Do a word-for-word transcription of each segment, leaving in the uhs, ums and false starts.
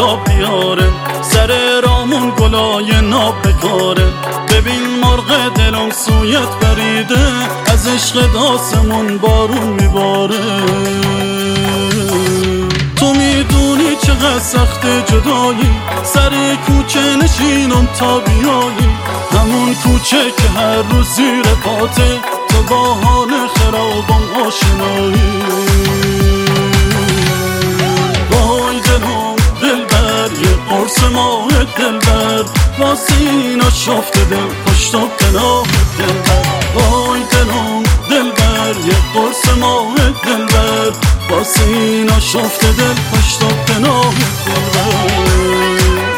مهتاب بیاره، سر رامون گلای ناب بکاره. ببین مرغ دلم سویت بریده، از عشق داسمون بارون میباره. تو میدونی چقدر سخت جدایی، سر کوچه نشینم تا بیایی. همون کوچه که هر روز زیر پاته، تو با حال خرابم آشنایی. وای دلم دلبر، یه قرص ماه دلبر، واسه اینا شفته دل پشت و پناه دلبر. وای دلم دلبر، یه قرص ماه دلبر، واسه اینا شفته دل پشت و پناه دلبر.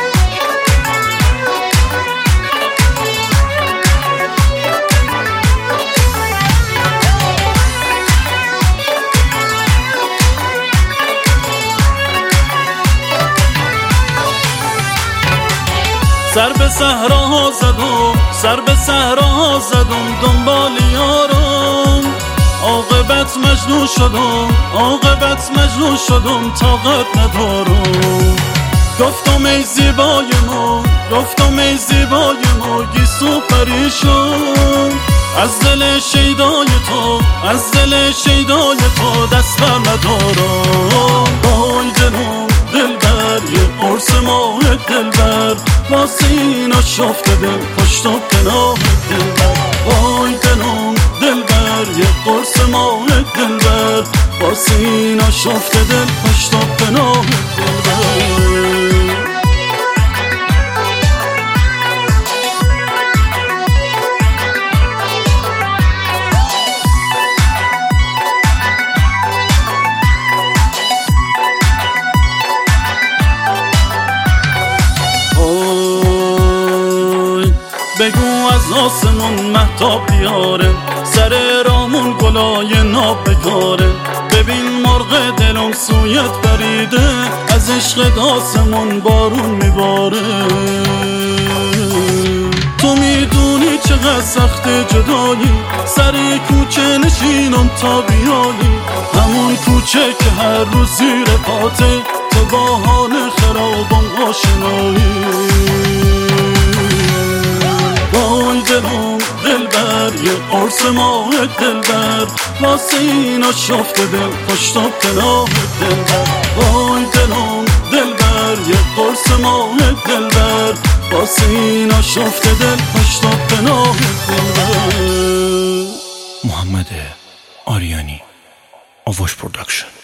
سر به صحراها زدم، سر به صحراها زدم دنبال یارم. عاقبت مجنون شدم، عاقبت مجنون شدم، طاقت ندارم. گفتم ای زیبای ما، گفتم ای زیبای ما، گیسو پریشان. از دل شیدای تو، از دل شیدای تو دست بر ندارم. وای دلم دلبر، یه قرص ماه دلبر، واسه اینا شفته دل پشت و پناه دلبر. وای دلم دلبر، یه قرص ماه دلبر، واسه اینا شفته دل پشت و پناه دلبر. بگو از آسمون مهتاب بیاره، سر رامون گلای ناب بکاره. ببین مرغ دلم سویت بریده، از عشق داسمون بارون میباره. تو میدونی چقدر سخت جدایی، سر کوچه نشینم تا بیایی. همون کوچه که هر روز زیر پاته، تو با حال خرابم آشنایی. وای دلم دلبر، یه قرص ماه دلبر، واسه اینا شفته دل پشت و پناه دلبر. وای دلم دلبر، یه قرص ماه دلبر، واسه اینا شفته دل پشت و پناه دلبر. محمد آریانی، آواش پروداکشن.